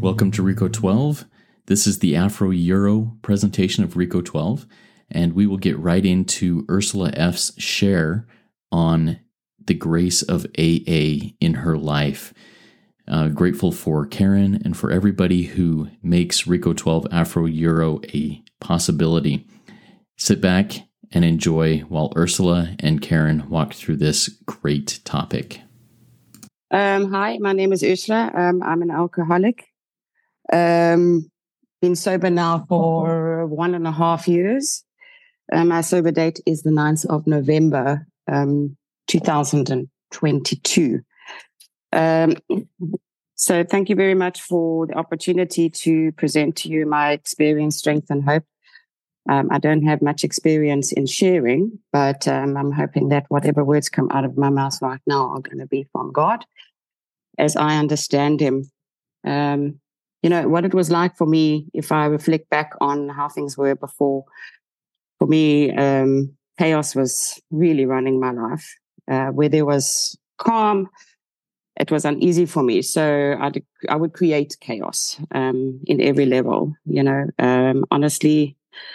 Welcome to RICO 12. This is the Afro-Euro presentation of RICO 12, and we will get right into Ursula F's share on the grace of AA in her life. Grateful for Karen and for everybody who makes RICO 12 Afro-Euro a possibility. Sit back and enjoy while Ursula and Karen walk through this great topic. Hi, my name is Ursula. I'm an alcoholic. Been sober now for 1.5 years. My sober date is the 9th of November, 2022. So thank you very much for the opportunity to present to you my experience, strength, and hope. I don't have much experience in sharing, but I'm hoping that whatever words come out of my mouth right now are going to be from God, as I understand Him. What it was like for me, if I reflect back on how things were before, for me, chaos was really running my life. Where there was calm, it was uneasy for me. So I would create chaos in every level. Honestly,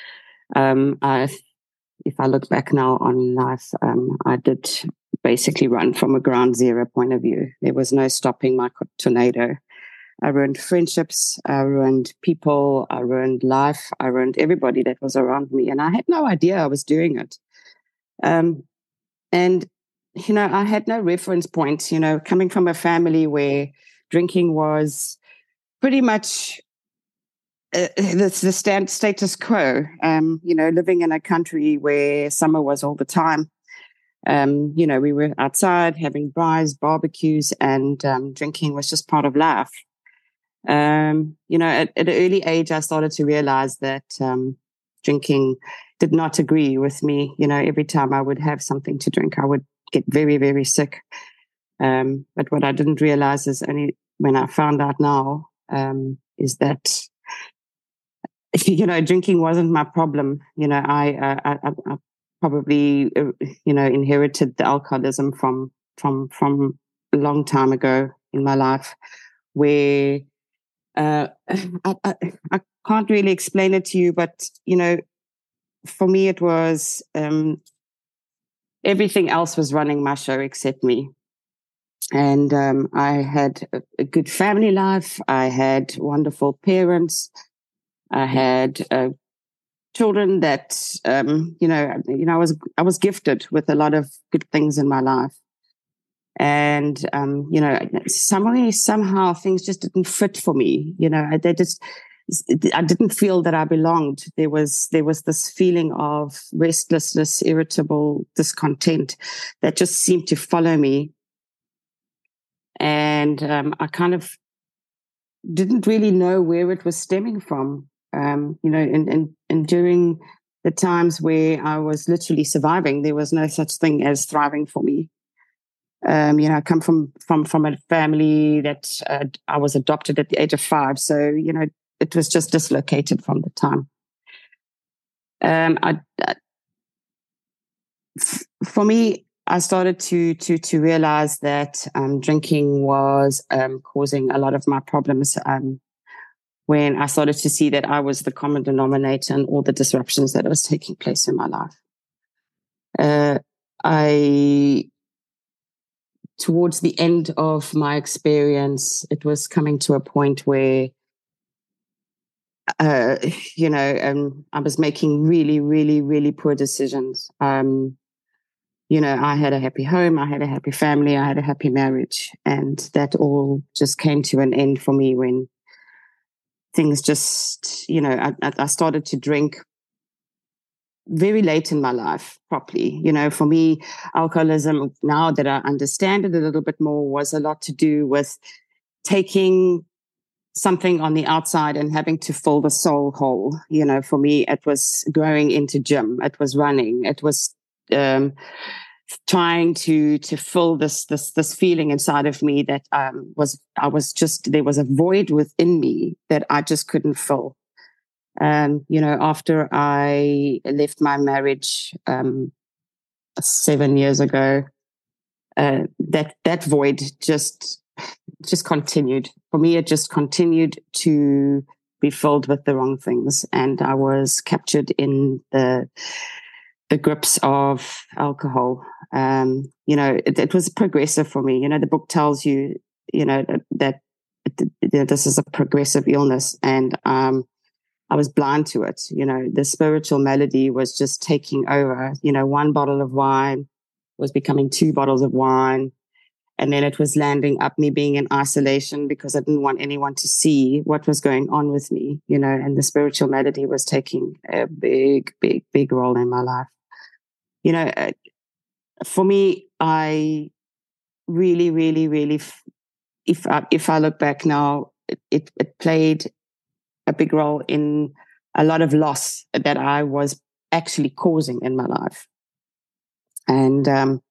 if I look back now on life, I did basically run from a ground zero point of view. There was no stopping my tornado. I ruined friendships, I ruined people, I ruined life, I ruined everybody that was around me. And I had no idea I was doing it. I had no reference points, coming from a family where drinking was pretty much the status quo, living in a country where summer was all the time. We were outside having braais, barbecues, and drinking was just part of life. At an early age, I started to realize that drinking did not agree with me. Every time I would have something to drink, I would get very, very sick. But what I didn't realize is only when I found out now is that, drinking wasn't my problem. I probably, inherited the alcoholism from a long time ago in my life, where I can't really explain it to you, but for me it was everything else was running my show except me. And I had a good family life. I had wonderful parents. I had children that I was gifted with a lot of good things in my life. And, somehow things just didn't fit for me. I didn't feel that I belonged. There was this feeling of restlessness, irritable discontent that just seemed to follow me. And I kind of didn't really know where it was stemming from. And during the times where I was literally surviving, there was no such thing as thriving for me. I come from a family that I was adopted at the age of 5. So, it was just dislocated from the time. For me, I started to realize that drinking was causing a lot of my problems when I started to see that I was the common denominator in all the disruptions that was taking place in my life. Towards the end of my experience, it was coming to a point where, I was making really, really, really poor decisions. I had a happy home, I had a happy family, I had a happy marriage, and that all just came to an end for me when things just, I started to drink very late in my life properly. For me, alcoholism, now that I understand it a little bit more, was a lot to do with taking something on the outside and having to fill the soul hole. For me, it was going into gym, it was running, it was trying to fill this feeling inside of me that there was a void within me that I just couldn't fill. After I left my marriage 7 years ago, that void just just continued. For me, it just continued to be filled with the wrong things. And I was captured in the grips of alcohol. It was progressive for me. The book tells you, that this is a progressive illness. And I was blind to it. The spiritual malady was just taking over. One bottle of wine was becoming 2 bottles of wine. And then it was landing up me being in isolation because I didn't want anyone to see what was going on with me, and the spiritual malady was taking a big, big, big role in my life. For me, I really, really, really, if I look back now, it played a big role in a lot of loss that I was actually causing in my life. And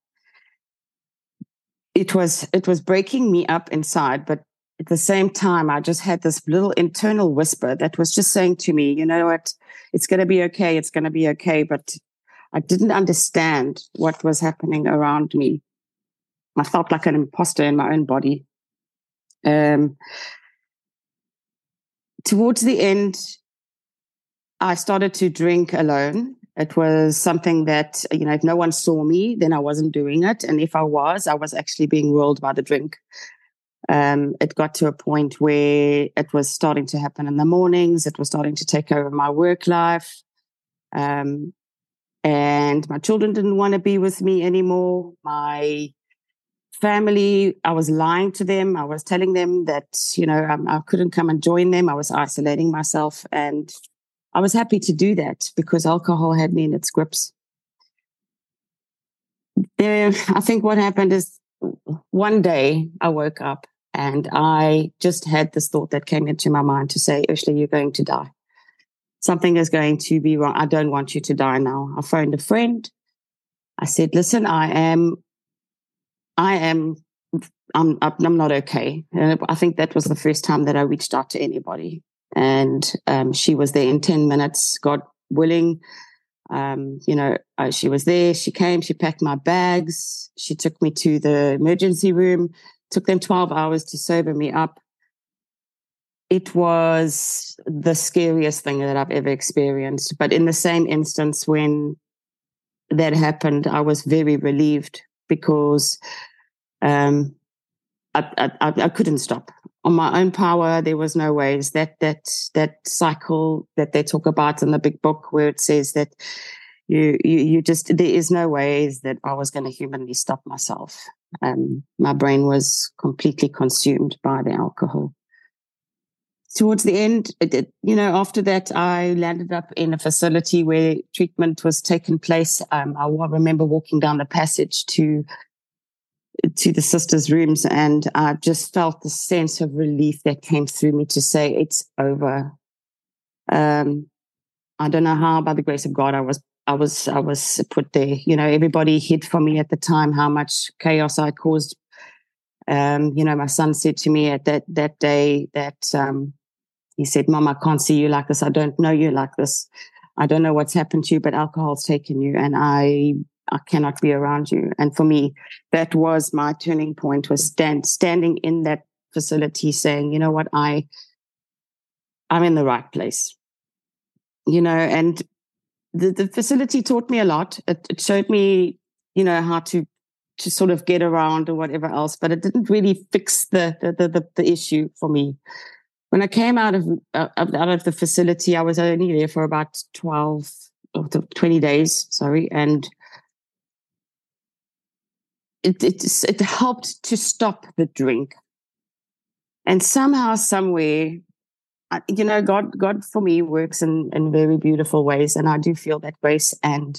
it was breaking me up inside, but at the same time, I just had this little internal whisper that was just saying to me, you know what, it's going to be okay. It's going to be okay. But I didn't understand what was happening around me. I felt like an imposter in my own body. Towards the end, I started to drink alone. It was something that, if no one saw me, then I wasn't doing it. And if I was actually being ruled by the drink. It got to a point where it was starting to happen in the mornings. It was starting to take over my work life. And my children didn't want to be with me anymore. My family, I was lying to them. I was telling them that, I couldn't come and join them. I was isolating myself, and I was happy to do that because alcohol had me in its grips. I think what happened is one day I woke up and I just had this thought that came into my mind to say, Ursula, you're going to die. Something is going to be wrong. I don't want you to die now. I phoned a friend. I said, listen, I'm not okay. And I think that was the first time that I reached out to anybody. And she was there in 10 minutes, God willing. She was there. She came, she packed my bags. She took me to the emergency room. Took them 12 hours to sober me up. It was the scariest thing that I've ever experienced. But in the same instance, when that happened, I was very relieved because I couldn't stop. On my own power, there was no ways. That cycle that they talk about in the big book, where it says that you just, there is no ways that I was going to humanly stop myself. My brain was completely consumed by the alcohol. Towards the end, after that, I landed up in a facility where treatment was taking place. I remember walking down the passage to the sisters' rooms, and I just felt the sense of relief that came through me to say, it's over. I don't know how, by the grace of God, I was put there. Everybody hid from me at the time how much chaos I caused. My son said to me at that day that he said, Mom, I can't see you like this. I don't know you like this. I don't know what's happened to you, but alcohol's taken you, and I cannot be around you. And for me, that was my turning point, was standing in that facility saying, you know what, I'm in the right place. And the facility taught me a lot. It showed me, how to sort of get around or whatever else, but it didn't really fix the issue for me. When I came out of the facility, I was only there for about 20 days, and it helped to stop the drink. And somehow, somewhere, God for me works in very beautiful ways, and I do feel that grace. And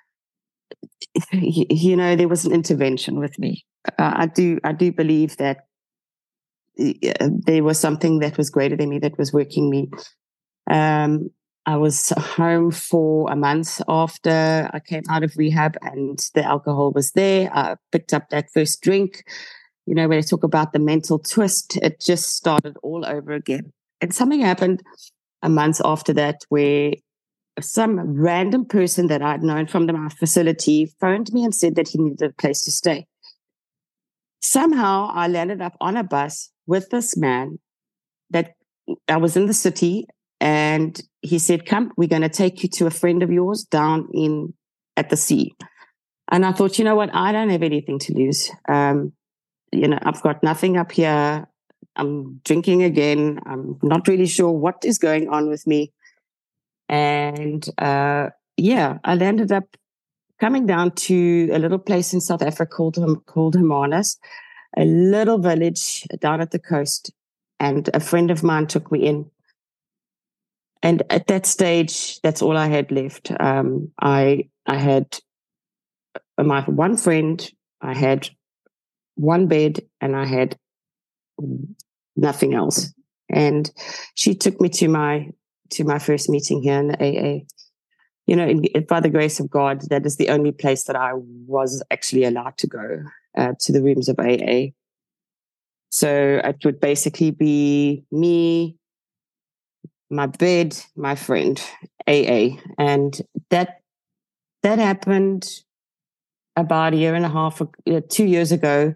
there was an intervention with me. I do believe that there was something that was greater than me that was working me. I was home for a month after I came out of rehab, and the alcohol was there. I picked up that first drink. When I talk about the mental twist, it just started all over again. And something happened a month after that where some random person that I'd known from my facility phoned me and said that he needed a place to stay. Somehow I landed up on a bus with this man that I was in the city, and he said, come, we're going to take you to a friend of yours down at the sea. And I thought, you know what? I don't have anything to lose. I've got nothing up here. I'm drinking again. I'm not really sure what is going on with me. And I landed up coming down to a little place in South Africa called Hermanus, a little village down at the coast. And a friend of mine took me in. And at that stage, that's all I had left. I had my one friend, I had one bed, and I had nothing else. And she took me to my first meeting here in the AA. You know, by the grace of God, that is the only place that I was actually allowed to go, to the rooms of AA. So it would basically be me, my bed, my friend, AA. And that happened about a year and a half, 2 years ago.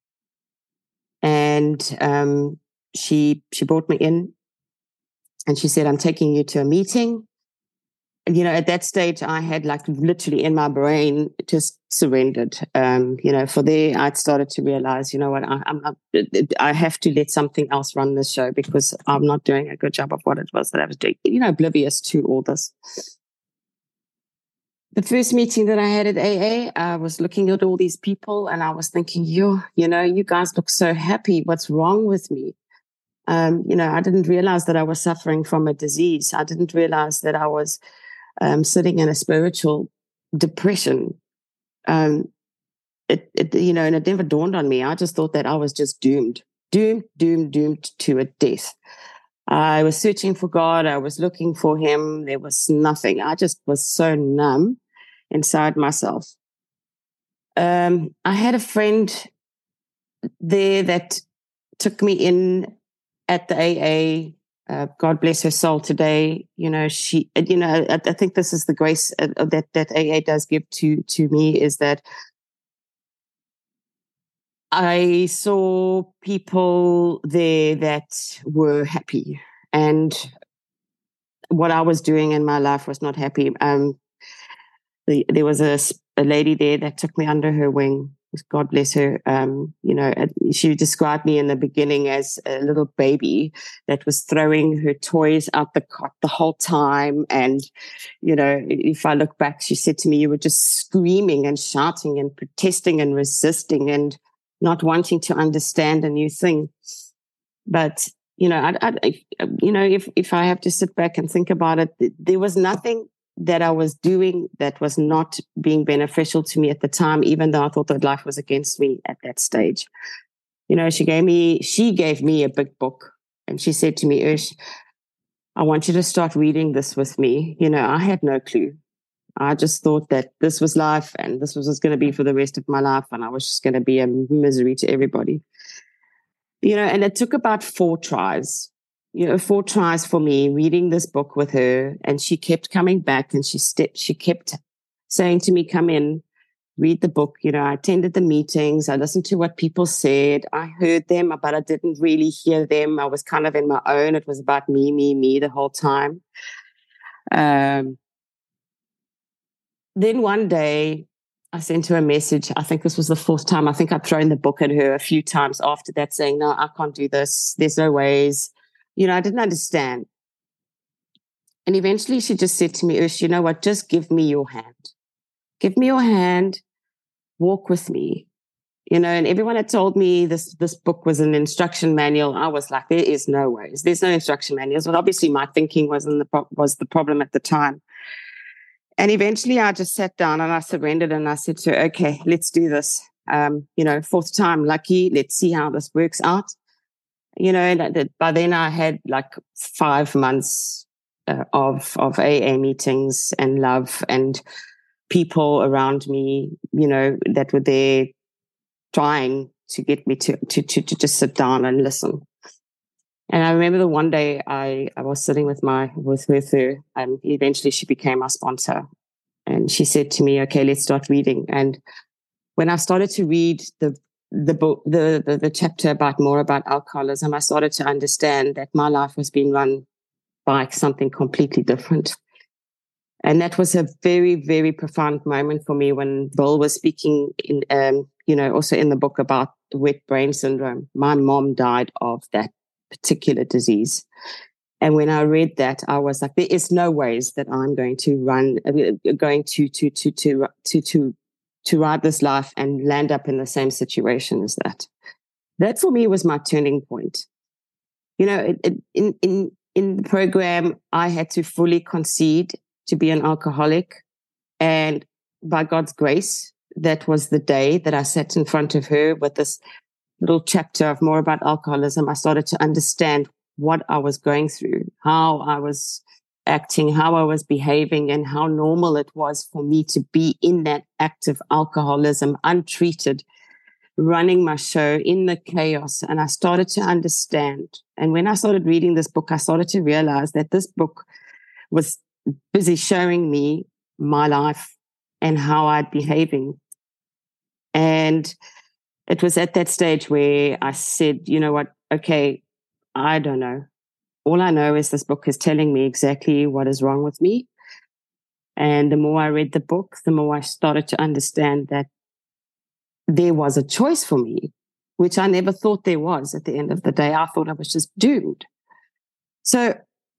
And she brought me in and she said, I'm taking you to a meeting. And, you know, at that stage, I had like literally in my brain just surrendered. For there, I'd started to realize, you know what, I have to let something else run this show because I'm not doing a good job of what it was that I was doing, oblivious to all this. The first meeting that I had at AA, I was looking at all these people and I was thinking, you guys look so happy. What's wrong with me? I didn't realize that I was suffering from a disease. I didn't realize that I was sitting in a spiritual depression. And it never dawned on me. I just thought that I was just doomed to a death. I was searching for God. I was looking for him. There was nothing. I just was so numb inside myself. I had a friend there that took me in at the AA. God bless her soul today. I think this is the grace that AA does give to me, is that I saw people there that were happy, and what I was doing in my life was not happy. There was a lady there that took me under her wing. God bless her. She described me in the beginning as a little baby that was throwing her toys out the cot the whole time. And, if I look back, she said to me, you were just screaming and shouting and protesting and resisting and not wanting to understand a new thing. But, if I have to sit back and think about it, there was nothing that I was doing that was not being beneficial to me at the time, even though I thought that life was against me at that stage. She gave me a big book and she said to me, Ush, I want you to start reading this with me. I had no clue. I just thought that this was life and this was going to be for the rest of my life. And I was just going to be a misery to everybody. And it took about 4 tries. 4 tries for me reading this book with her, and she kept coming back and she kept saying to me, come in, read the book. I attended the meetings. I listened to what people said. I heard them, but I didn't really hear them. I was kind of in my own. It was about me the whole time. Then one day I sent her a message. I think this was the 4th time. I think I'd thrown the book at her a few times after that, saying, no, I can't do this. There's no ways. I didn't understand. And eventually she just said to me, Ush, you know what? Just give me your hand. Give me your hand. Walk with me. And everyone had told me this book was an instruction manual. I was like, there is no ways. There's no instruction manuals. But obviously my thinking was the problem at the time. And eventually I just sat down and I surrendered and I said to her, okay, let's do this. 4th time lucky. Let's see how this works out. And by then I had like 5 months of AA meetings and love and people around me, that were there trying to get me to just sit down and listen. And I remember the one day I was sitting with her, and eventually she became my sponsor. And she said to me, okay, let's start reading. And when I started to read the book, the chapter about more about alcoholism, I started to understand that my life was being run by something completely different. And that was a very, very profound moment for me when Bill was speaking in, also in the book about the wet brain syndrome. My mom died of that particular disease. And when I read that, I was like, there is no ways that I'm going to ride this life and land up in the same situation as that. That for me was my turning point. In the program, I had to fully concede to be an alcoholic. And by God's grace, that was the day that I sat in front of her with this little chapter of more about alcoholism. I started to understand what I was going through, how I was acting, how I was behaving, and how normal it was for me to be in that active alcoholism, untreated, running my show in the chaos. And I started to understand. And when I started reading this book, I started to realize that this book was busy showing me my life and how I'd behaving. And it was at that stage where I said, you know what? Okay, I don't know. All I know is this book is telling me exactly what is wrong with me. And the more I read the book, the more I started to understand that there was a choice for me, which I never thought there was at the end of the day. I thought I was just doomed. So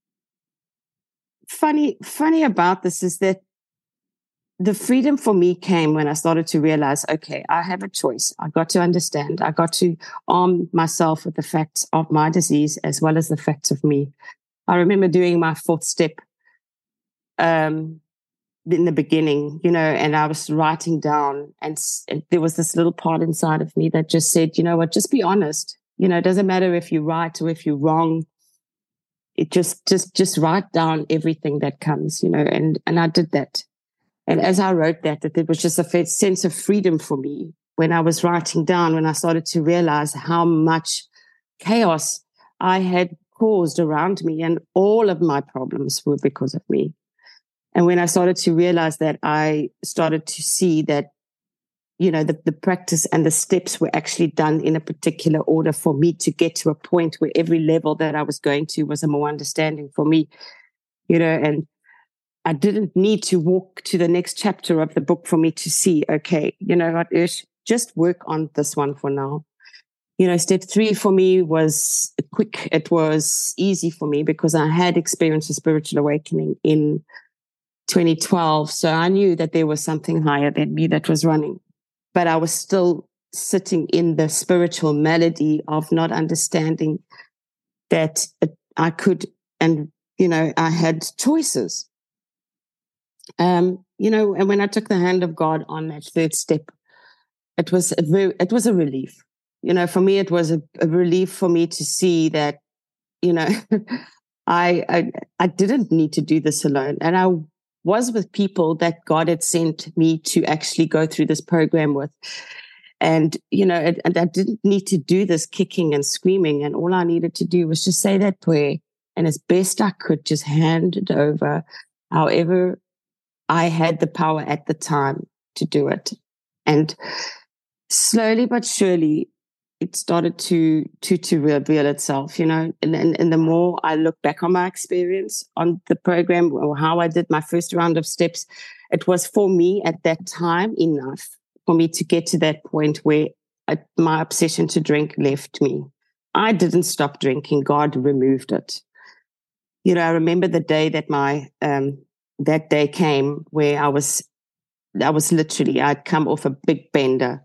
funny about this is that the freedom for me came when I started to realize, okay, I have a choice. I got to understand. I got to arm myself with the facts of my disease as well as the facts of me. I remember doing my fourth step in the beginning, and I was writing down, and there was this little part inside of me that just said, you know what, just be honest. It doesn't matter if you're right or if you're wrong. It just write down everything that comes, and I did that. And as I wrote that it was just a sense of freedom for me when I was writing down, when I started to realize how much chaos I had caused around me, and all of my problems were because of me. And when I started to realize that, I started to see that, the practice and the steps were actually done in a particular order for me to get to a point where every level that I was going to was a more understanding for me, and I didn't need to walk to the next chapter of the book for me to see, okay, you know what, Ursh, just work on this one for now. Step 3 for me was quick. It was easy for me because I had experienced a spiritual awakening in 2012. So I knew that there was something higher than me that was running, but I was still sitting in the spiritual malady of not understanding that I could, and, I had choices. And when I took the hand of God on that third step, it was a relief. For me, it was a relief for me to see that, I didn't need to do this alone. And I was with people that God had sent me to actually go through this program with. And, and I didn't need to do this kicking and screaming. And all I needed to do was just say that prayer. And as best I could, just hand it over, however I had the power at the time to do it. And slowly but surely, it started to reveal itself, and the more I look back on my experience on the program or how I did my first round of steps, it was for me at that time enough for me to get to that point where my obsession to drink left me. I didn't stop drinking. God removed it. I remember the day that that day came where I was literally, I'd come off a big bender.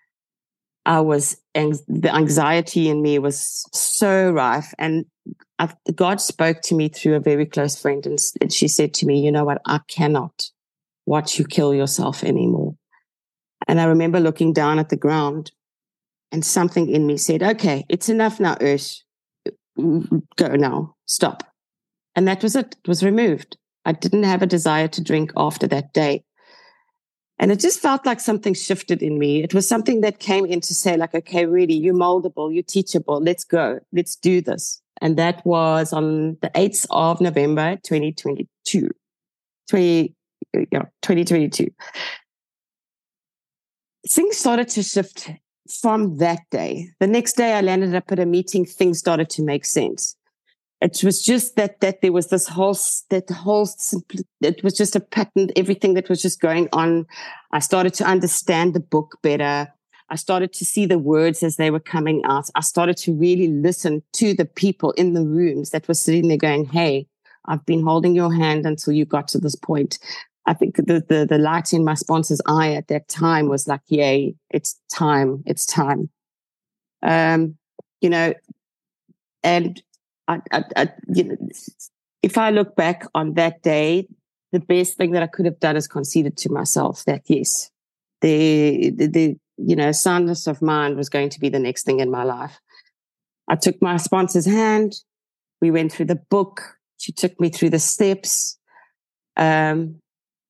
The anxiety in me was so rife. And God spoke to me through a very close friend. And she said to me, you know what, I cannot watch you kill yourself anymore. And I remember looking down at the ground, and something in me said, okay, it's enough now, Ursh. Go now, stop. And that was it. It was removed. I didn't have a desire to drink after that day. And it just felt like something shifted in me. It was something that came in to say, like, okay, really, you're moldable, you're teachable. Let's go. Let's do this. And that was on the 8th of November, 2022. 2022. Things started to shift from that day, the next day I landed up at a meeting, things started to make sense. It was just that there was it was just a pattern, everything that was just going on. I started to understand the book better. I started to see the words as they were coming out. I started to really listen to the people in the rooms that were sitting there going, hey, I've been holding your hand until you got to this point. I think the light in my sponsor's eye at that time was like, yay, it's time. And if I look back on that day, the best thing that I could have done is conceded to myself that yes, the soundness of mind was going to be the next thing in my life. I took my sponsor's hand. We went through the book. She took me through the steps. And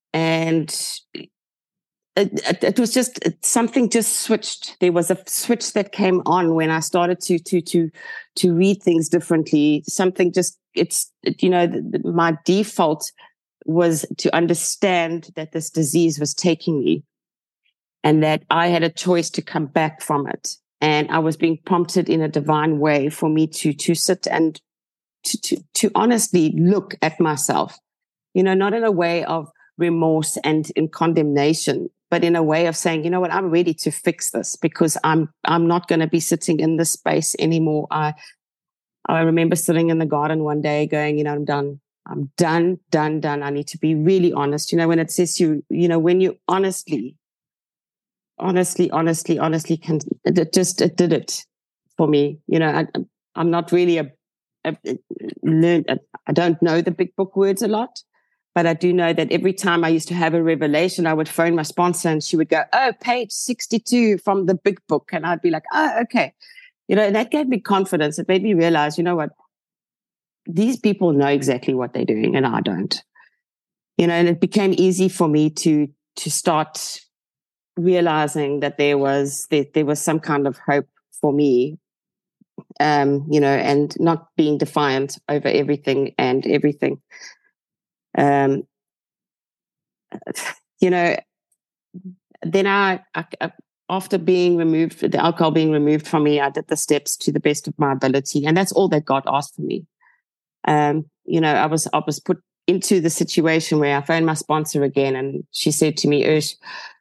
it was just something just switched. There was a switch that came on when I started to read things differently. Something just, my default was to understand that this disease was taking me and that I had a choice to come back from it. And I was being prompted in a divine way for me to sit and to honestly look at myself, not in a way of remorse and in condemnation, but in a way of saying, you know what, I'm ready to fix this because I'm not going to be sitting in this space anymore. I remember sitting in the garden one day going, I'm done. I'm done. I need to be really honest. When it says when you honestly can, it did it for me. I'm not really I don't know the big book words a lot. But I do know that every time I used to have a revelation, I would phone my sponsor and she would go, oh, page 62 from the big book. And I'd be like, oh, okay. And that gave me confidence. It made me realize, you know what? These people know exactly what they're doing and I don't. And it became easy for me to start realizing that there was some kind of hope for me, and not being defiant over everything and everything. Then I after being removed, the alcohol being removed from me, I did the steps to the best of my ability. And that's all that God asked for me. I was put into the situation where I phoned my sponsor again and she said to me, Ursh,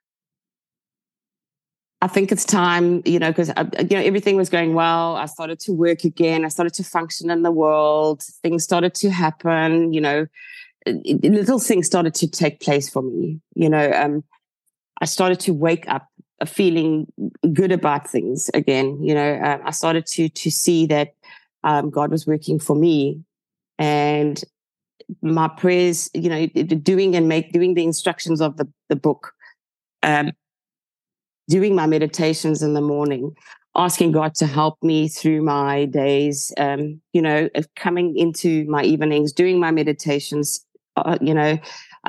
I think it's time, because everything was going well. I started to work again. I started to function in the world. Things started to happen, little things started to take place for me. I started to wake up feeling good about things again. I started to see that God was working for me, and my prayers, doing the instructions of the book, doing my meditations in the morning, asking God to help me through my days, coming into my evenings, doing my meditations. The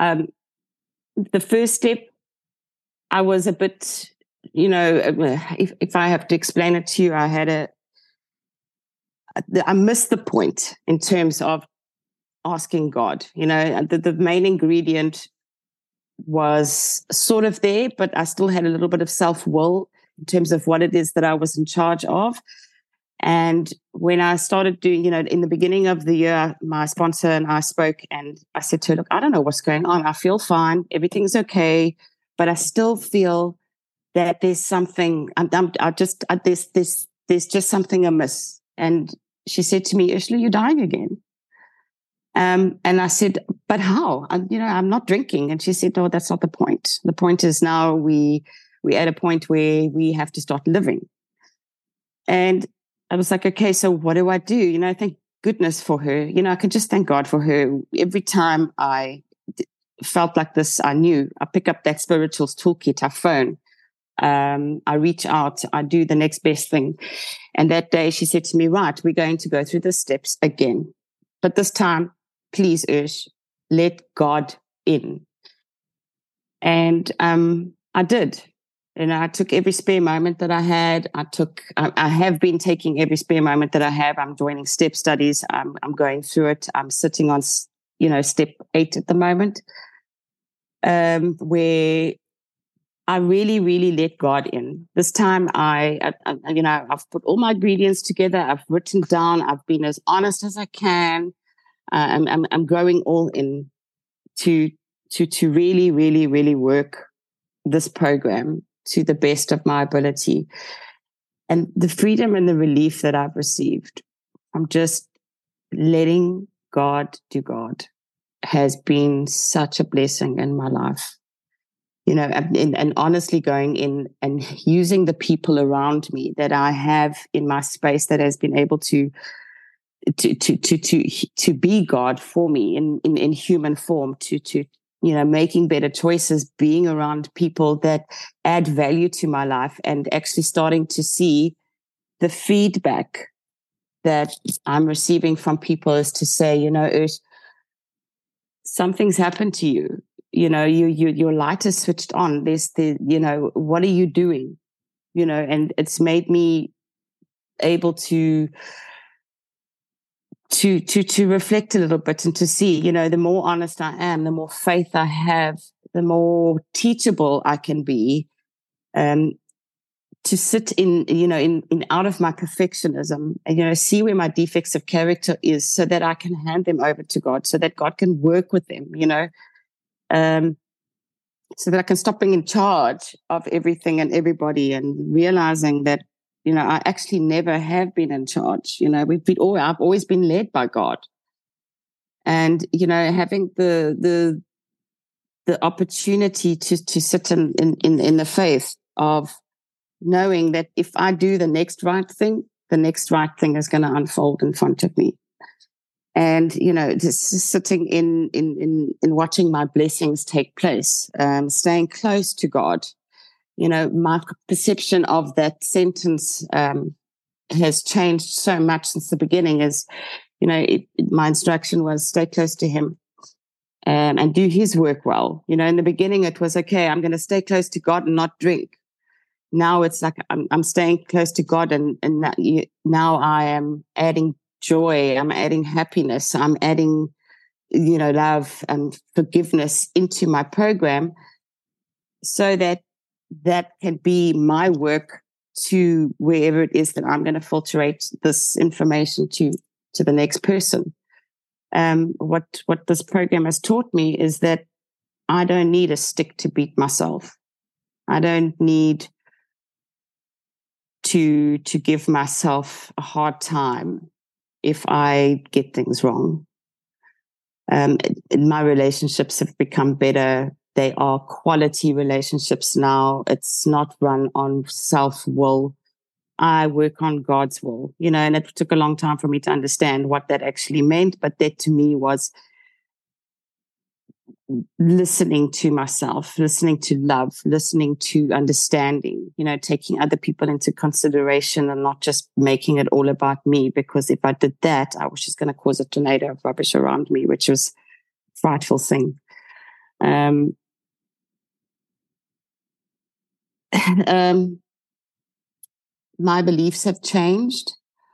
first step, I was a bit, if I have to explain it to you, I missed the point in terms of asking God. The main ingredient was sort of there, but I still had a little bit of self-will in terms of what it is that I was in charge of. And when I started doing, in the beginning of the year, my sponsor and I spoke and I said to her, look, I don't know what's going on. I feel fine. Everything's okay. But I still feel that there's something, there's just something amiss. And she said to me, Ursula, you're dying again. And I said, but how? I'm not drinking. And she said, no, that's not the point. The point is now we're at a point where we have to start living. And I was like, okay, so what do I do? Thank goodness for her. I can just thank God for her. Every time I felt like this, I pick up that spirituals toolkit, I phone, I reach out, I do the next best thing. And that day she said to me, right, we're going to go through the steps again. But this time, please, Ursh, let God in. And I did. I took every spare moment that I had. I have been taking every spare moment that I have. I'm joining step studies. I'm going through it. I'm sitting on, step 8 at the moment, where I really, really let God in. This time I've put all my ingredients together. I've written down, I've been as honest as I can. I'm going all in to really, really, really work this program to the best of my ability. And the freedom and the relief that I've received, I'm just letting God do God, has been such a blessing in my life. And honestly going in and using the people around me that I have in my space that has been able to be God for me in human form, to making better choices, being around people that add value to my life, and actually starting to see the feedback that I'm receiving from people is to say, Urs, something's happened to you. Your light is switched on. What are you doing? And it's made me able to reflect a little bit and to see, the more honest I am, the more faith I have, the more teachable I can be, to sit in out of my perfectionism and, see where my defects of character is so that I can hand them over to God, so that God can work with them, so that I can stop being in charge of everything and everybody, and realizing that, I actually never have been in charge. I've always been led by God. And, having the opportunity to sit in the faith of knowing that if I do the next right thing is going to unfold in front of me. And, just sitting in watching my blessings take place, staying close to God. My perception of that sentence has changed so much since the beginning. My instruction was stay close to him and do his work well. In the beginning it was, okay, I'm going to stay close to God and not drink. Now it's like I'm staying close to God, and now I am adding joy, I'm adding happiness, I'm adding, love and forgiveness into my program, so that can be my work to wherever it is that I'm going to filtrate this information to the next person. What this program has taught me is that I don't need a stick to beat myself. I don't need to give myself a hard time if I get things wrong. My relationships have become better. They are quality relationships now. It's not run on self-will. I work on God's will, and it took a long time for me to understand what that actually meant. But that to me was listening to myself, listening to love, listening to understanding, taking other people into consideration and not just making it all about me. Because if I did that, I was just going to cause a tornado of rubbish around me, which was a frightful thing. My beliefs have changed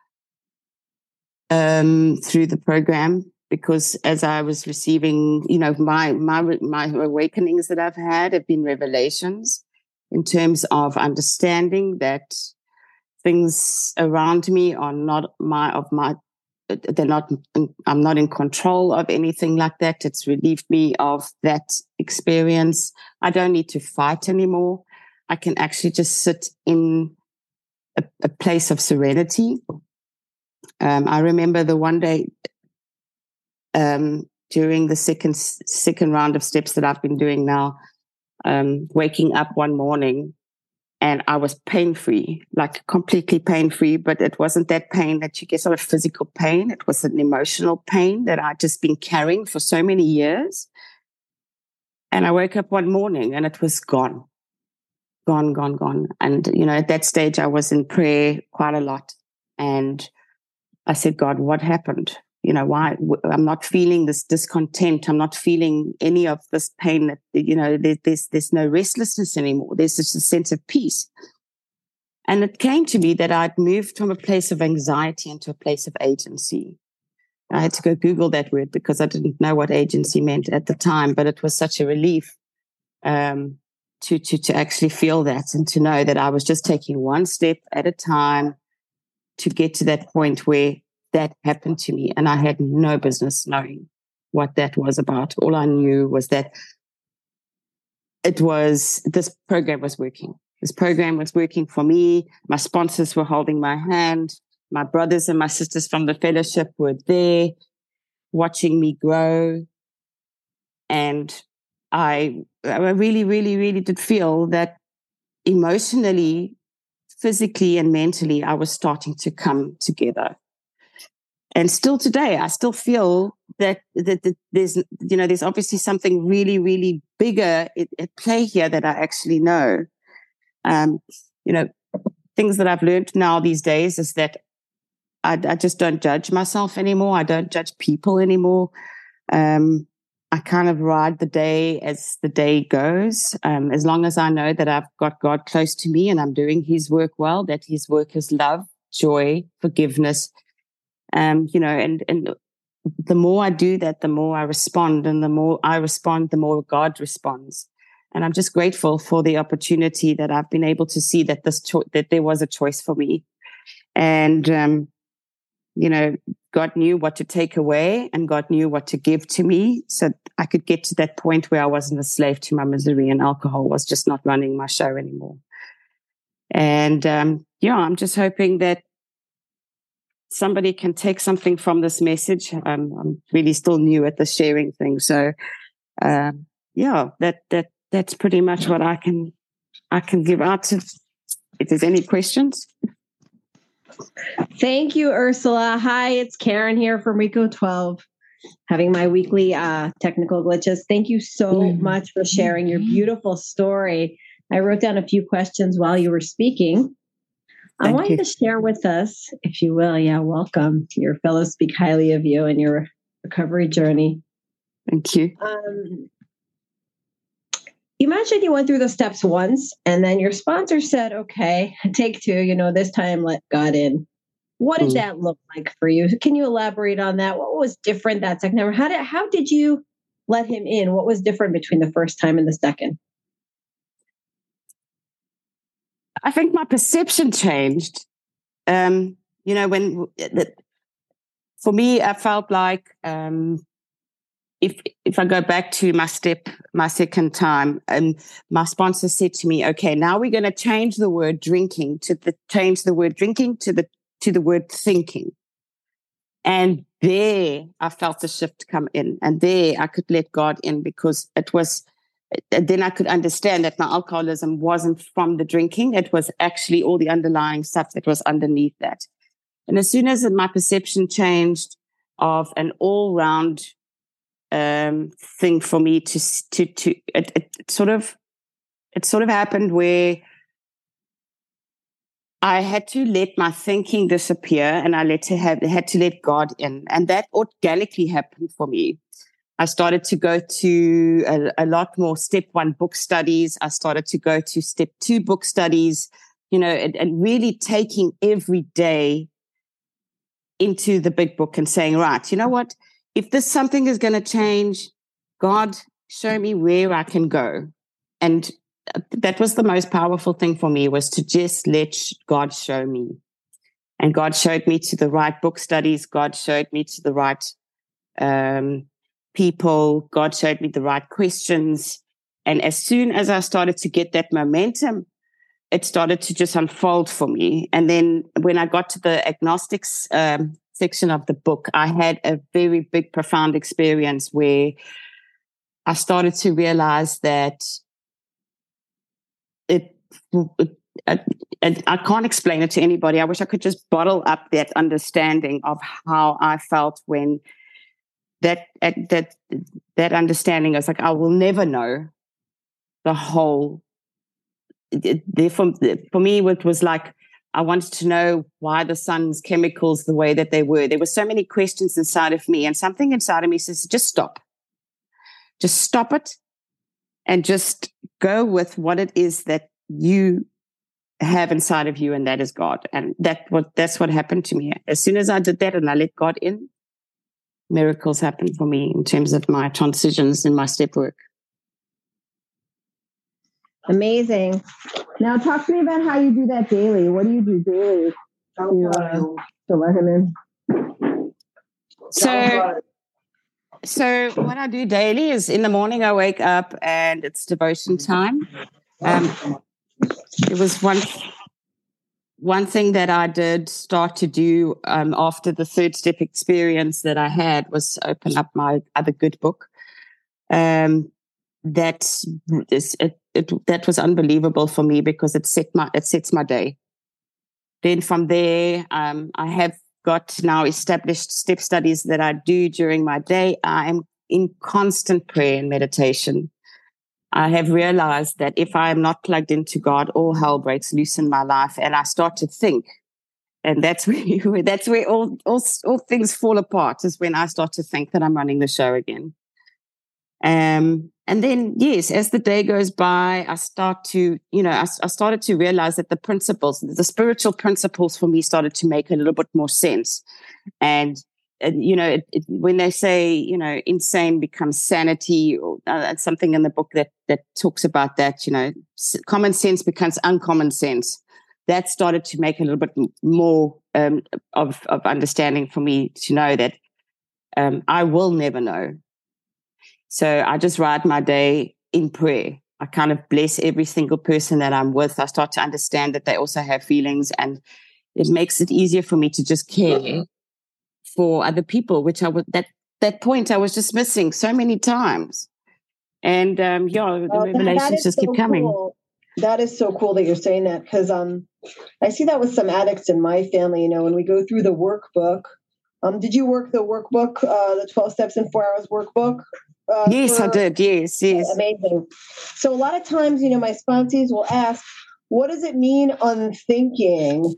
through the program, because as I was receiving, my awakenings that I've had have been revelations in terms of understanding that things around me are not I'm not in control of anything like that. It's relieved me of that experience. I don't need to fight anymore. I can actually just sit in a place of serenity. I remember the one day during the second round of steps that I've been doing now, waking up one morning and I was pain-free, like completely pain-free, but it wasn't that pain that you get, sort of physical pain. It was an emotional pain that I'd just been carrying for so many years. And I woke up one morning and it was gone. And, at that stage I was in prayer quite a lot. And I said, God, what happened? Why I'm not feeling this discontent. I'm not feeling any of this pain that, there's no restlessness anymore. There's just a sense of peace. And it came to me that I'd moved from a place of anxiety into a place of agency. I had to go Google that word because I didn't know what agency meant at the time, but it was such a relief. to actually feel that and to know that I was just taking one step at a time to get to that point where that happened to me. And I had no business knowing what that was about. All I knew was that this program was working. This program was working for me. My sponsors were holding my hand. My brothers and my sisters from the fellowship were there watching me grow. And I really, really, really did feel that emotionally, physically, and mentally, I was starting to come together. And still today, I still feel that there's obviously something really, really bigger at play here that I actually know. Things that I've learned now these days is that I just don't judge myself anymore. I don't judge people anymore. I kind of ride the day as the day goes. As long as I know that I've got God close to me and I'm doing his work well, that his work is love, joy, forgiveness. And the more I do that, the more I respond, and the more I respond, the more God responds. And I'm just grateful for the opportunity that I've been able to see that that there was a choice for me. And, God knew what to take away and God knew what to give to me so I could get to that point where I wasn't a slave to my misery and alcohol was just not running my show anymore. And, I'm just hoping that somebody can take something from this message. I'm really still new at the sharing thing. So, that's pretty much what I can give out to, if there's any questions. Thank you, Ursula. Hi, it's Karen here from RICO 12, having my weekly technical glitches. Thank you so much for sharing your beautiful story. I wrote down a few questions while you were speaking. I want you to share with us, if you will. Yeah, welcome. Your fellows speak highly of you and your recovery journey. Thank you. You mentioned you went through the steps once, and then your sponsor said, okay, take two, this time let God in. What did that look like for you? Can you elaborate on that? What was different that second time? How did you let him in? What was different between the first time and the second? I think my perception changed. For me, I felt like if I go back to my second time, my sponsor said to me, okay, now we're going to change the word drinking to the word thinking. And there I felt the shift come in, and there I could let God in, because then I could understand that my alcoholism wasn't from the drinking. It was actually all the underlying stuff that was underneath that. And as soon as my perception changed of an all-round thing for me it sort of happened where I had to let my thinking disappear, and I had to let God in, and that organically happened for me. I started to go to a lot more step 1 book studies. I started to go to step 2 book studies, and really taking every day into the big book and saying, right, you know what? If this something is going to change, God, show me where I can go. And that was the most powerful thing for me, was to just let God show me. And God showed me to the right book studies. God showed me to the right people. God showed me the right questions. And as soon as I started to get that momentum, it started to just unfold for me. And then when I got to the agnostics section of the book, I had a very big, profound experience where I started to realize that I can't explain it to anybody. I wish I could just bottle up that understanding of how I felt when that understanding. I was like, I will never know the whole. For me, it was like I wanted to know why the sun's chemicals the way that they were. There were so many questions inside of me, and something inside of me says, just stop it, and just go with what it is that you have inside of you, and that is God. And that's what happened to me. As soon as I did that and I let God in, miracles happened for me in terms of my transitions and my step work. Amazing. Now talk to me about how you do that daily. What do you do daily to let him in? So what I do daily is in the morning I wake up and it's devotion time. It was one thing that I did start to do after the third step experience that I had was open up my other good book. That was unbelievable for me because it sets my day. Then from there, I have got now established step studies that I do during my day. I am in constant prayer and meditation. I have realized that if I am not plugged into God, all hell breaks loose in my life, and I start to think, and that's where all things fall apart. Is when I start to think that I'm running the show again. And then, yes, as the day goes by, I started to realize that the spiritual principles for me started to make a little bit more sense. And when they say, insane becomes sanity, or something in the book that talks about that, common sense becomes uncommon sense. That started to make a little bit more of understanding for me to know that I will never know. So I just ride my day in prayer. I kind of bless every single person that I'm with. I start to understand that they also have feelings, and it makes it easier for me to just care for other people, which that point I was just missing so many times. And the revelations just keep coming. Cool. That is so cool that you're saying that, because I see that with some addicts in my family. When we go through the workbook, did you work the workbook, the 12 Steps in 4 Hours workbook? Yes, I did. Yes. Amazing. So a lot of times, my sponsees will ask, what does it mean unthinking,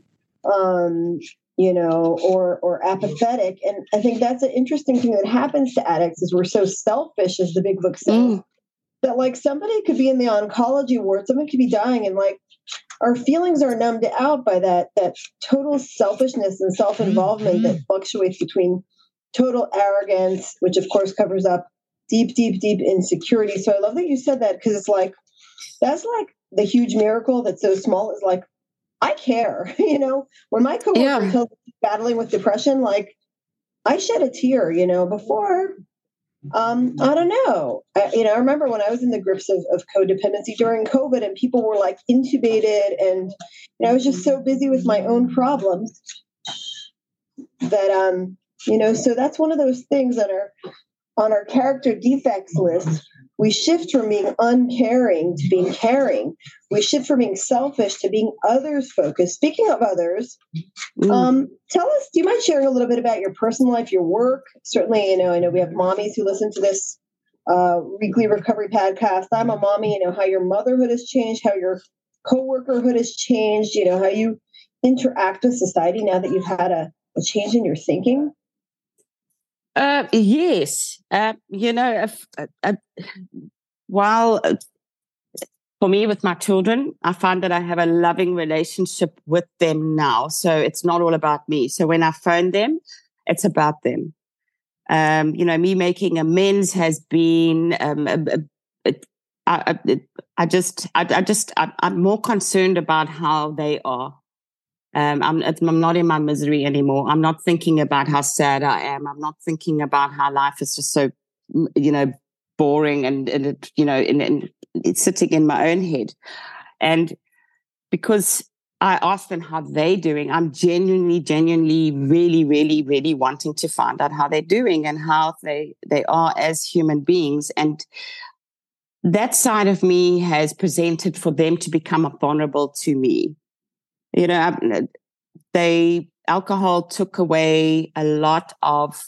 or apathetic? And I think that's an interesting thing that happens to addicts is we're so selfish, as the big book says, that like somebody could be in the oncology ward, somebody could be dying, and like our feelings are numbed out by that total selfishness and self-involvement that fluctuates between total arrogance, which of course covers up deep, deep, deep insecurity. So I love that you said that, because it's like, that's like the huge miracle that's so small is like, I care, when my coworker tells me battling with depression, like I shed a tear, before, I don't know. I remember when I was in the grips of codependency during COVID and people were like intubated, and I was just so busy with my own problems that, so that's one of those things that are on our character defects list. We shift from being uncaring to being caring. We shift from being selfish to being others focused. Speaking of others, tell us, do you mind sharing a little bit about your personal life, your work? Certainly, I know we have mommies who listen to this weekly recovery podcast. I'm a mommy, how your motherhood has changed, how your coworkerhood has changed, how you interact with society now that you've had a change in your thinking. Yes. While for me with my children, I find that I have a loving relationship with them now. So it's not all about me. So when I phone them, it's about them. Me making amends has been, I'm more concerned about how they are. I'm not in my misery anymore. I'm not thinking about how sad I am. I'm not thinking about how life is just so, boring and it's sitting in my own head. And because I ask them how they're doing, I'm genuinely, really, really, really wanting to find out how they're doing and how they are as human beings. And that side of me has presented for them to become vulnerable to me. Alcohol took away a lot of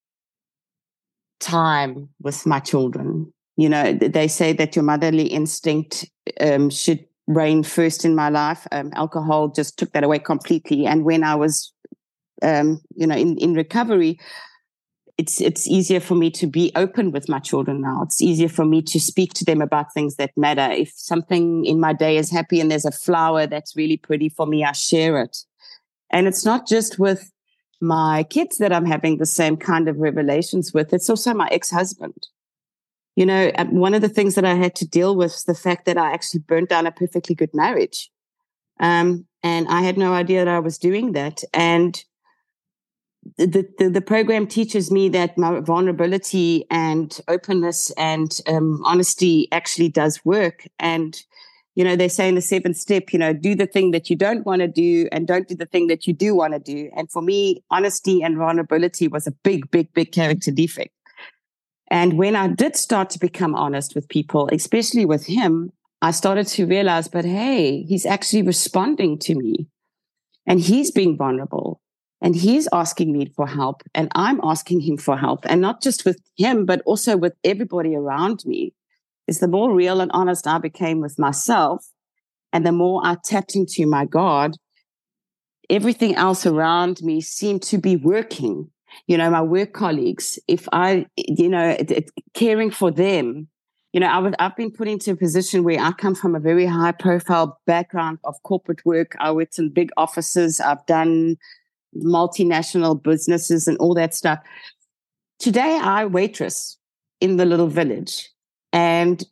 time with my children. They say that your motherly instinct should reign first in my life. Alcohol just took that away completely. And when I was, in recovery, it's easier for me to be open with my children now. It's easier for me to speak to them about things that matter. If something in my day is happy and there's a flower that's really pretty for me, I share it. And it's not just with my kids that I'm having the same kind of revelations with. It's also my ex-husband. You know, one of the things that I had to deal with was the fact that I actually burnt down a perfectly good marriage. And I had no idea that I was doing that. And the program teaches me that my vulnerability and openness and honesty actually does work. And, you know, they say in the 7th step, you know, do the thing that you don't want to do and don't do the thing that you do want to do. And for me, honesty and vulnerability was a big, big, big character defect. And when I did start to become honest with people, especially with him, I started to realize, but hey, he's actually responding to me and he's being vulnerable and he's asking me for help and I'm asking him for help. And not just with him, but also with everybody around me. Is the more real and honest I became with myself and the more I tapped into my God, everything else around me seemed to be working. You know, my work colleagues, if I, you know, caring for them, you know, I've been put into a position where I come from a very high profile background of corporate work. I worked in big offices. I've done multinational businesses and all that stuff. Today, I waitress in the little village. And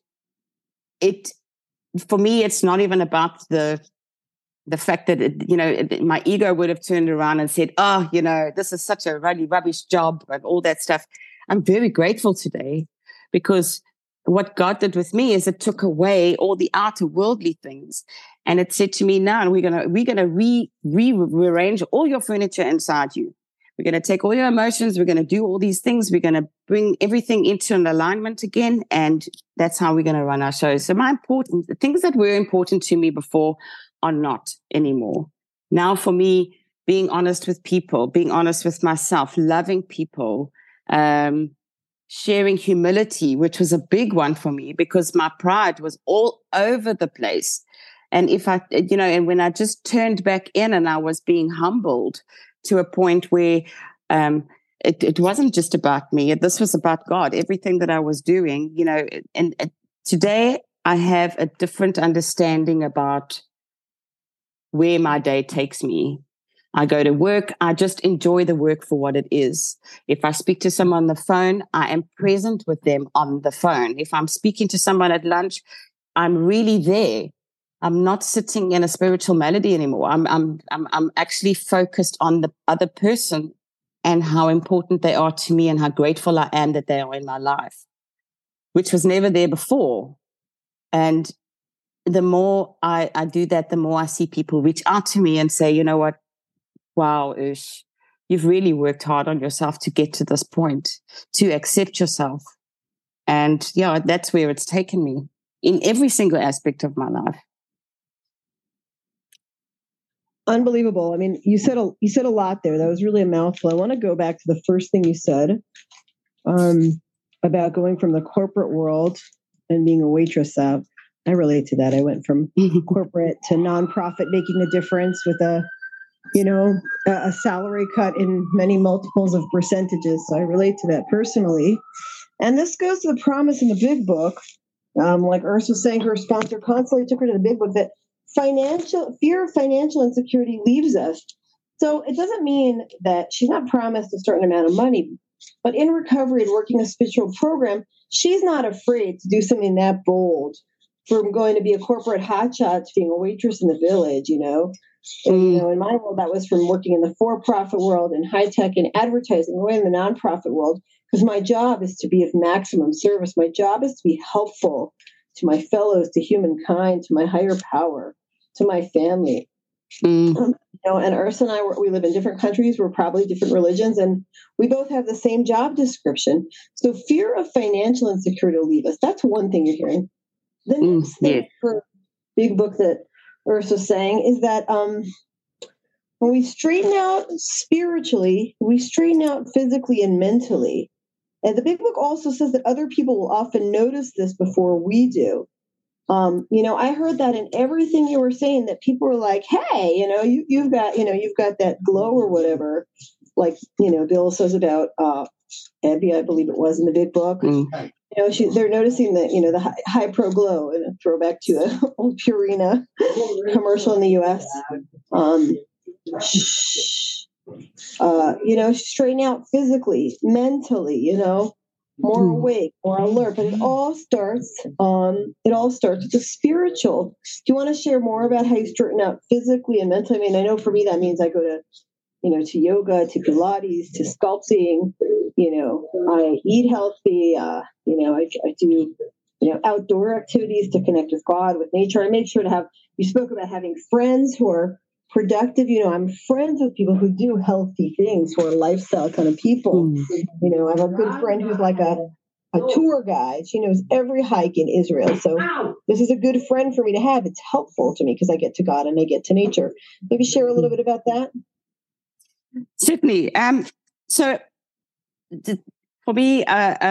for me, it's not even about the fact that, my ego would have turned around and said, oh, you know, this is such a really rubbish job and all that stuff. I'm very grateful today because what God did with me is it took away all the outer worldly things. And it said to me, now we're going to rearrange all your furniture inside you. We're going to take all your emotions. We're going to do all these things. We're going to bring everything into an alignment again. And that's how we're going to run our shows. So the things that were important to me before are not anymore. Now for me, being honest with people, being honest with myself, loving people, sharing humility, which was a big one for me because my pride was all over the place. And and when I just turned back in and I was being humbled to a point where it wasn't just about me, this was about God, everything that I was doing, you know, and today I have a different understanding about where my day takes me. I go to work. I just enjoy the work for what it is. If I speak to someone on the phone, I am present with them on the phone. If I'm speaking to someone at lunch, I'm really there. I'm not sitting in a spiritual melody anymore. I'm actually focused on the other person and how important they are to me and how grateful I am that they are in my life, which was never there before. And the more I do that, the more I see people reach out to me and say, you know what? Wow, Ush, you've really worked hard on yourself to get to this point, to accept yourself. And yeah, that's where it's taken me in every single aspect of my life. Unbelievable. I mean, you said a lot there. That was really a mouthful. I want to go back to the first thing you said about going from the corporate world and being a waitress. I relate to that. I went from corporate to nonprofit, making a difference with a salary cut in many multiples of percentages. So I relate to that personally. And this goes to the promise in the big book. Like Ursula was saying, her sponsor constantly took her to the big book that fear of financial insecurity leaves us. So it doesn't mean that she's not promised a certain amount of money, but in recovery and working a spiritual program, she's not afraid to do something that bold, from going to be a corporate hotshot to being a waitress in the village, you know. And, in my world, that was from working in the for-profit world and high tech and advertising, going in the nonprofit world, because my job is to be of maximum service. My job is to be helpful to my fellows, to humankind, to my higher power, to my family. And Ursula and I, we live in different countries. We're probably different religions, and we both have the same job description. So fear of financial insecurity will leave us. That's one thing you're hearing. The next thing for big book that Ursula's saying is that when we straighten out spiritually, we straighten out physically and mentally. And the big book also says that other people will often notice this before we do. I heard that in everything you were saying, that people were like, hey, you've got that glow or whatever, like, Bill says about Abby, I believe it was in the big book. They're noticing that, the high pro glow, and a throwback to an old Purina commercial in the U.S. Straighten out physically, mentally, more awake, more alert. But it all starts with the spiritual. Do you want to share more about how you straighten out physically and mentally? I mean, I know for me that means I go to yoga, to Pilates, to sculpting. I eat healthy. I do outdoor activities to connect with God, with nature. I make sure to have. You spoke about having friends who are productive. I'm friends with people who do healthy things, who are lifestyle kind of people. I have a good friend who's like a tour guide. She knows every hike in Israel. So this is a good friend for me to have. It's helpful to me because I get to God and I get to nature. Maybe share a little bit about that. Certainly. So for me,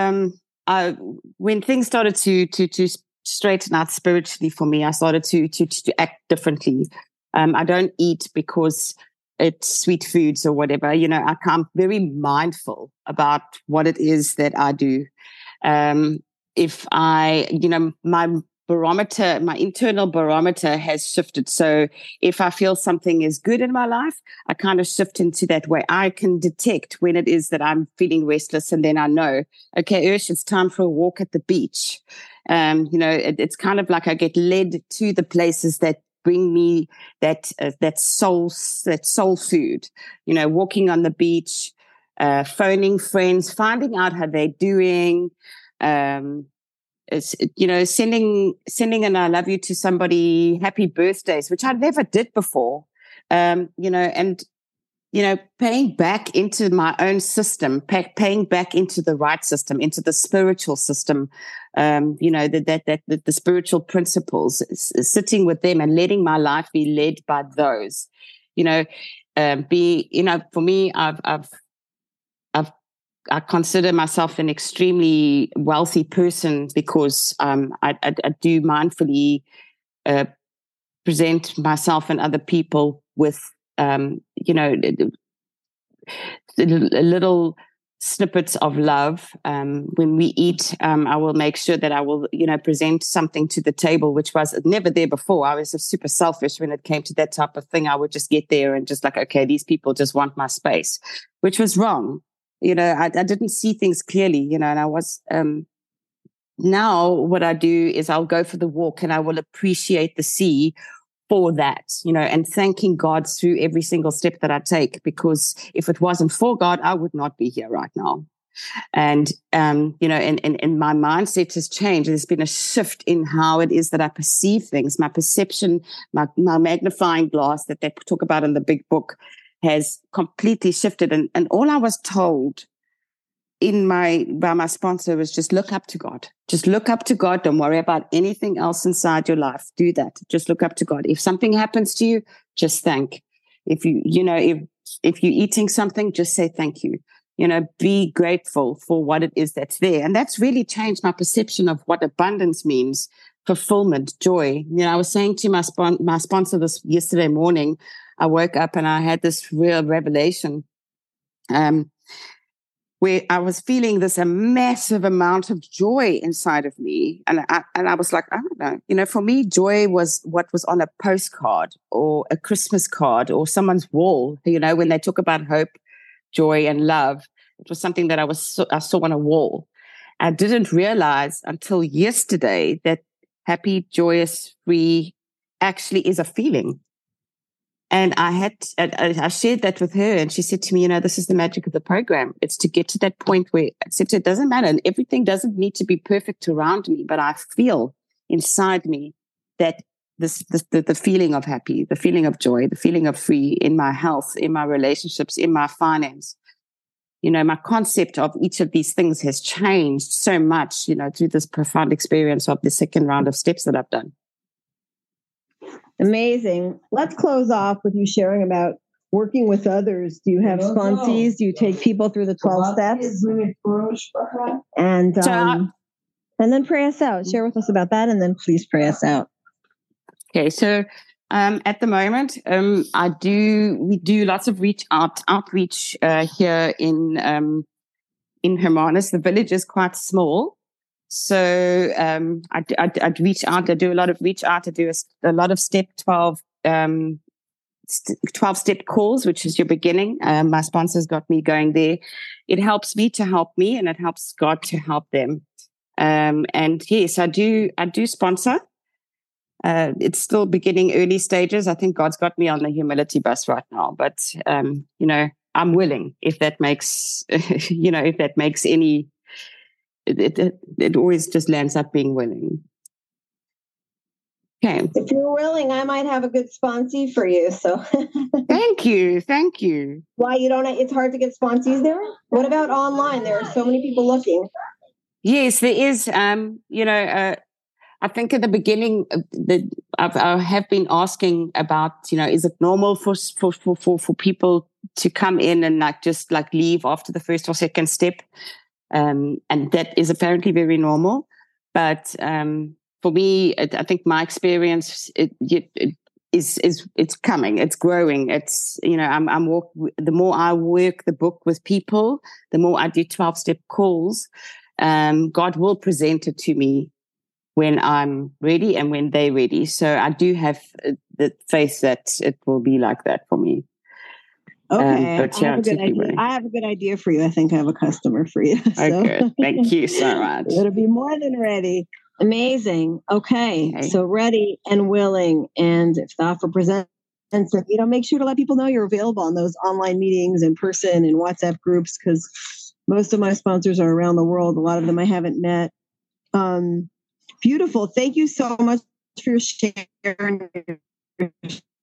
when things started to straighten out spiritually for me, I started to act differently. I don't eat because it's sweet foods or whatever. I'm very mindful about what it is that I do. If my barometer, my internal barometer has shifted. So if I feel something is good in my life, I kind of shift into that way. I can detect when it is that I'm feeling restless, and then I know, okay, Ursh, it's time for a walk at the beach. It's kind of like I get led to the places that bring me that soul food. Walking on the beach, phoning friends, finding out how they're doing. Sending an I love you to somebody, happy birthdays, which I never did before. And paying back into my own system, paying back into the right system, into the spiritual system. The spiritual principles, sitting with them and letting my life be led by those. For me, I consider myself an extremely wealthy person because I do mindfully present myself and other people with, little snippets of love. When we eat, I will make sure that I will, present something to the table, which was never there before. I was super selfish when it came to that type of thing. I would just get there and just like, okay, these people just want my space, which was wrong. I didn't see things clearly, and I was, now what I do is I'll go for the walk and I will appreciate the sea for that, and thanking God through every single step that I take, because if it wasn't for God, I would not be here right now. And, and my mindset has changed. There's been a shift in how it is that I perceive things. My perception, my magnifying glass that they talk about in the big book has completely shifted. And all I was told by my sponsor was just look up to God. Just look up to God. Don't worry about anything else inside your life. Do that. Just look up to God. If something happens to you, just thank. If if you're eating something, just say thank you. Be grateful for what it is that's there. And that's really changed my perception of what abundance means, fulfillment, joy. I was saying to my sponsor this yesterday morning, I woke up and I had this real revelation where I was feeling this a massive amount of joy inside of me. And I was like, I don't know. For me, joy was what was on a postcard or a Christmas card or someone's wall. When they talk about hope, joy, and love, it was something that I saw on a wall. I didn't realize until yesterday that happy, joyous, free actually is a feeling. And I shared that with her, and she said to me, this is the magic of the program. It's to get to that point where I said to her, it doesn't matter. And everything doesn't need to be perfect around me, but I feel inside me that the feeling of happy, the feeling of joy, the feeling of free in my health, in my relationships, in my finance. My concept of each of these things has changed so much, through this profound experience of the second round of steps that I've done. Amazing. Let's close off with you sharing about working with others. Do you have sponsees? Do you take people through the 12 steps? And then pray us out. Share with us about that, and then please pray us out. Okay, so at the moment, we do lots of outreach here in Hermanus. The village is quite small. So I'd reach out. I do a lot of reach out. I do a lot of step 12 12-step calls, which is your beginning. My sponsors got me going there. It helps me to help me, and it helps God to help them. And yes, I do sponsor. It's still beginning, early stages. I think God's got me on the humility bus right now, but I'm willing. If that makes any, it always just lands up being willing. Okay. If you're willing, I might have a good sponsee for you. So Thank you. Why you don't? It's hard to get sponsees there. What about online? There are so many people looking. Yes, there is. I think at the beginning, I have been asking about, is it normal for people to come in and just leave after the first or second step? And that is apparently very normal. But for me, I think my experience it's coming, it's growing. It's the more I work the book with people, the more I do 12-step calls. God will present it to me when I'm ready and when they're ready. So I do have the faith that it will be like that for me. Okay, I have a good idea for you. I think I have a customer for you. So. Okay, thank you so much. It'll be more than ready. Amazing. Okay, so ready and willing, and if the offer presents, make sure to let people know you're available on those online meetings, in person, and WhatsApp groups, because most of my sponsors are around the world. A lot of them I haven't met. Beautiful. Thank you so much for sharing your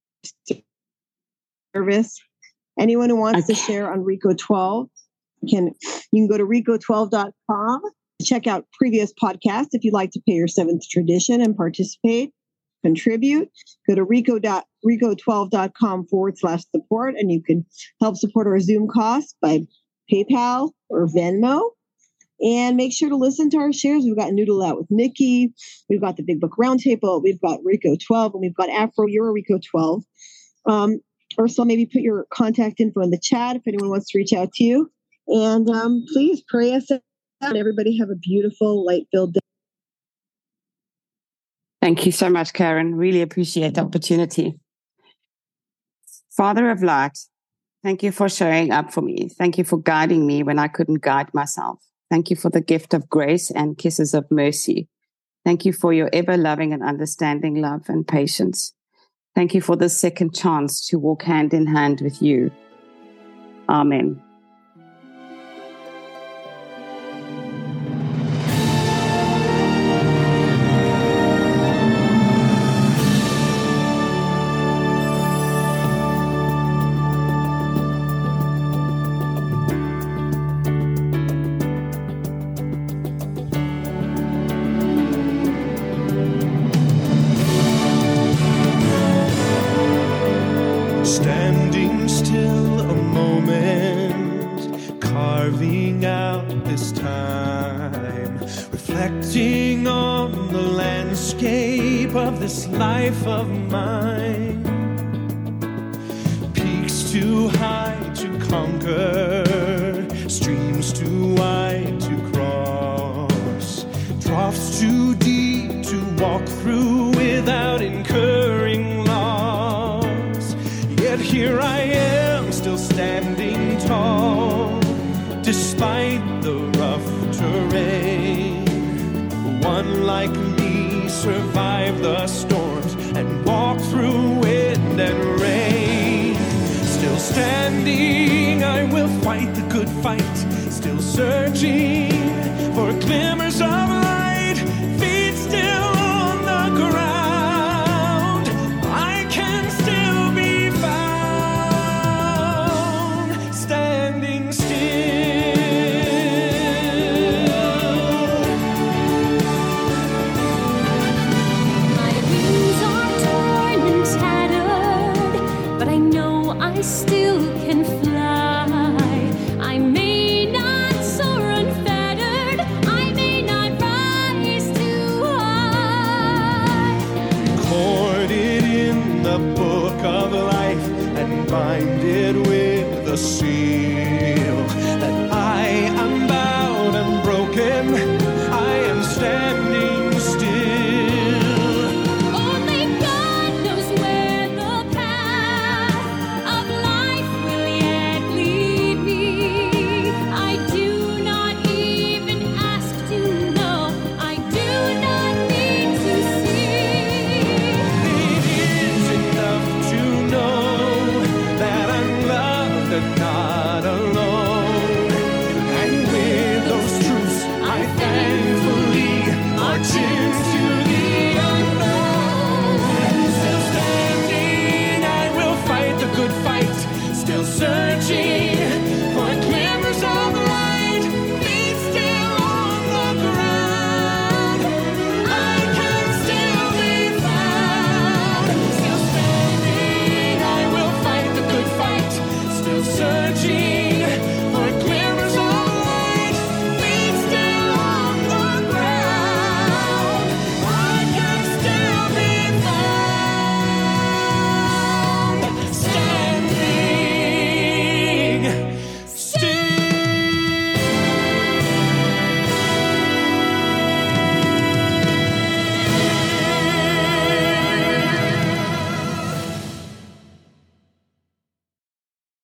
service. Anyone who wants to share on RICO 12 you can go to RICO12.com, check out previous podcasts if you'd like to pay your seventh tradition and participate, contribute. Go to RICO12.com/support, and you can help support our Zoom costs by PayPal or Venmo. And make sure to listen to our shares. We've got Noodle Out with Nikki. We've got the Big Book Roundtable. We've got RICO 12, and we've got Afro Euro RICO 12. Ursula, maybe put your contact info in the chat if anyone wants to reach out to you. And please pray us out. Everybody have a beautiful, light-filled day. Thank you so much, Karen. Really appreciate the opportunity. Father of light, thank you for showing up for me. Thank you for guiding me when I couldn't guide myself. Thank you for the gift of grace and kisses of mercy. Thank you for your ever-loving and understanding love and patience. Thank you for this second chance to walk hand in hand with you. Amen. Standing still a moment, carving out this time, reflecting on the landscape of this life of mine. Peaks too high to conquer, streams too wide to cross, troughs too deep to walk through without incurring loss. Yet here I am, still standing tall, despite the rough terrain. One like me survived the storms and walked through wind and rain. Still standing, I will fight the good fight. Still searching for glimmers of light. Feet still on the ground, I can still be found, standing still. My wings are torn and tattered, but I know I still can fly. I may not soar unfettered, I may not rise too high. Record it in the book of life and bind it with the seal that I am bowed and broken, I am standing still. Only God knows where the path that not alone. And with those truths, I thankfully march into the unknown. Still standing, I will fight the good fight. Still searching for glimmers of light. Feet still on the ground. I can still be found. Still standing, I will fight the good fight. Still searching.